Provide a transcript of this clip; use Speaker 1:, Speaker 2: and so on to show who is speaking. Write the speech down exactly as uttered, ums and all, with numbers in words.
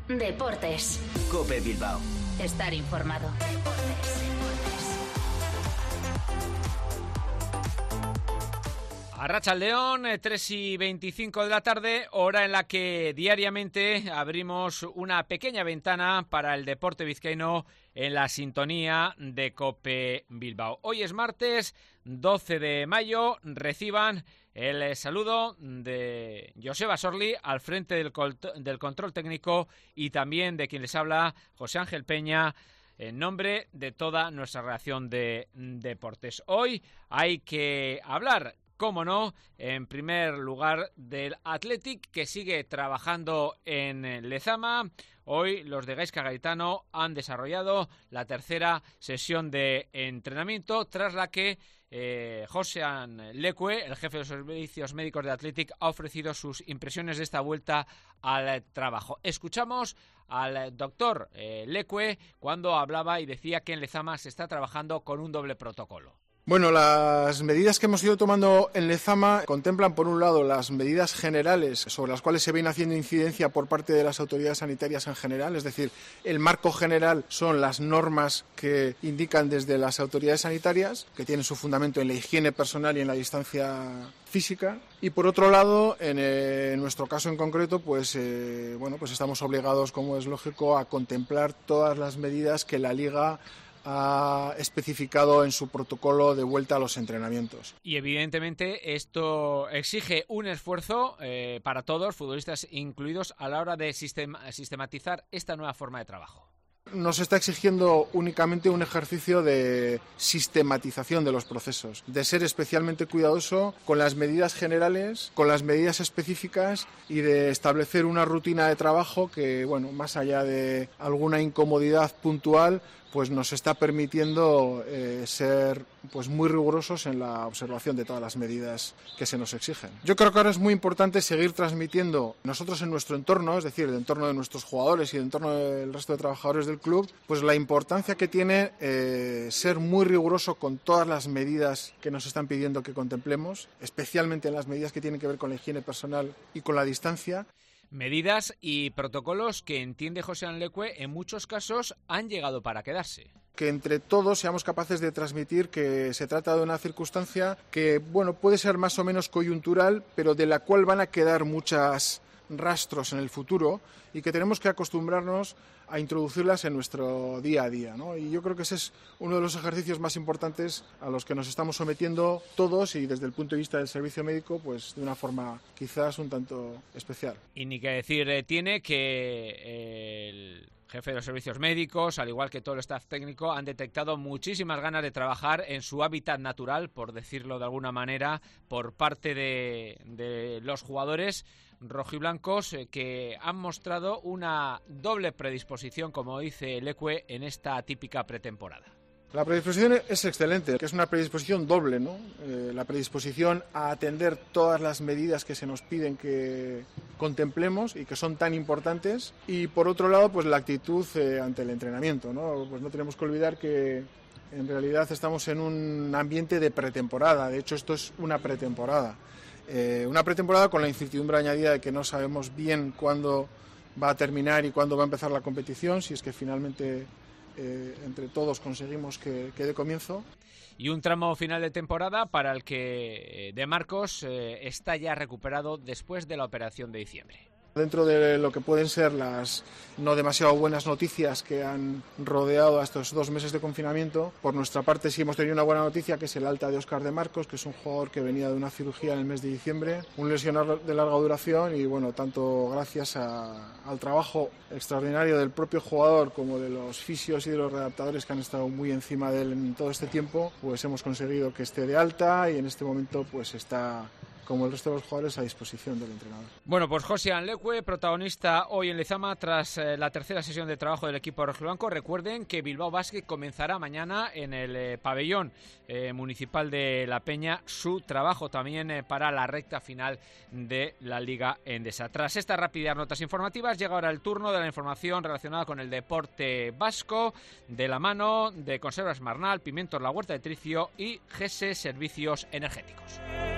Speaker 1: Deportes.
Speaker 2: COPE Bilbao.
Speaker 1: Estar informado.
Speaker 3: Arratsaldeon, tres y veinticinco de la tarde, hora en la que diariamente abrimos una pequeña ventana para el deporte vizcaíno en la sintonía de COPE Bilbao. Hoy es martes doce de mayo, reciban el saludo de Joseba Sorli al frente del, del control técnico y también de quien les habla, José Ángel Peña, en nombre de toda nuestra redacción de deportes. Hoy hay que hablar, cómo no, en primer lugar del Athletic, que sigue trabajando en Lezama. Hoy los de Gaizka Garitano han desarrollado la tercera sesión de entrenamiento, tras la que eh, Josean Lecue, el jefe de los servicios médicos de Athletic, ha ofrecido sus impresiones de esta vuelta al trabajo. Escuchamos al doctor eh, Lecue cuando hablaba y decía que en Lezama se está trabajando con un doble protocolo.
Speaker 4: Bueno, las medidas que hemos ido tomando en Lezama contemplan, por un lado, las medidas generales sobre las cuales se viene haciendo incidencia por parte de las autoridades sanitarias en general, es decir, el marco general son las normas que indican desde las autoridades sanitarias, que tienen su fundamento en la higiene personal y en la distancia física, y por otro lado, en, eh, en nuestro caso en concreto, pues eh, bueno, pues estamos obligados, como es lógico, a contemplar todas las medidas que la Liga ha especificado en su protocolo de vuelta a los entrenamientos.
Speaker 3: Y evidentemente esto exige un esfuerzo eh, para todos, futbolistas incluidos, a la hora de sistema, sistematizar esta nueva forma de trabajo.
Speaker 4: Nos está exigiendo únicamente un ejercicio de sistematización de los procesos, de ser especialmente cuidadoso con las medidas generales, con las medidas específicas y de establecer una rutina de trabajo que, bueno, más allá de alguna incomodidad puntual, pues nos está permitiendo eh, ser pues muy rigurosos en la observación de todas las medidas que se nos exigen. Yo creo que ahora es muy importante seguir transmitiendo nosotros en nuestro entorno, es decir, el entorno de nuestros jugadores y el entorno del resto de trabajadores del club, pues la importancia que tiene eh, ser muy riguroso con todas las medidas que nos están pidiendo que contemplemos, especialmente en las medidas que tienen que ver con la higiene personal y con la distancia.
Speaker 3: Medidas y protocolos que, entiende Josean Lecue, en muchos casos han llegado para quedarse.
Speaker 4: Que entre todos seamos capaces de transmitir que se trata de una circunstancia que, bueno, puede ser más o menos coyuntural, pero de la cual van a quedar muchos rastros en el futuro y que tenemos que acostumbrarnos a introducirlas en nuestro día a día, ¿no? Y yo creo que ese es uno de los ejercicios más importantes a los que nos estamos sometiendo todos y desde el punto de vista del servicio médico, pues de una forma quizás un tanto especial.
Speaker 3: Y ni que decir eh, tiene que eh, el jefe de los servicios médicos, al igual que todo el staff técnico, han detectado muchísimas ganas de trabajar en su hábitat natural, por decirlo de alguna manera, por parte de, de los jugadores rojiblancos, eh, que han mostrado una doble predisposición, como dice Lecue, en esta típica pretemporada.
Speaker 4: La predisposición es excelente, que es una predisposición doble, ¿no? Eh, la predisposición a atender todas las medidas que se nos piden que contemplemos y que son tan importantes, y por otro lado, pues la actitud eh, ante el entrenamiento, ¿no? Pues no tenemos que olvidar que en realidad estamos en un ambiente de pretemporada, de hecho esto es una pretemporada. Eh, una pretemporada con la incertidumbre añadida de que no sabemos bien cuándo va a terminar y cuándo va a empezar la competición, si es que finalmente eh, entre todos conseguimos que, que dé comienzo.
Speaker 3: Y un tramo final de temporada para el que De Marcos eh, está ya recuperado después de la operación de diciembre.
Speaker 4: Dentro de lo que pueden ser las no demasiado buenas noticias que han rodeado a estos dos meses de confinamiento, por nuestra parte sí hemos tenido una buena noticia, que es el alta de Óscar De Marcos, que es un jugador que venía de una cirugía en el mes de diciembre, un lesionado de larga duración, y bueno, tanto gracias a, al trabajo extraordinario del propio jugador como de los fisios y de los readaptadores que han estado muy encima de él en todo este tiempo, pues hemos conseguido que esté de alta y en este momento pues está, como el resto de los jugadores, a disposición del entrenador.
Speaker 3: Bueno, pues Josean Lecue, protagonista hoy en Lezama tras eh, la tercera sesión de trabajo del equipo rojiblanco. Recuerden que Bilbao Basket comenzará mañana en el eh, pabellón eh, municipal de La Peña su trabajo también eh, para la recta final de la Liga Endesa. Tras estas rápidas notas informativas, llega ahora el turno de la información relacionada con el deporte vasco, de la mano de Conservas Marnal, Pimientos La Huerta de Tricio y G S Servicios Energéticos.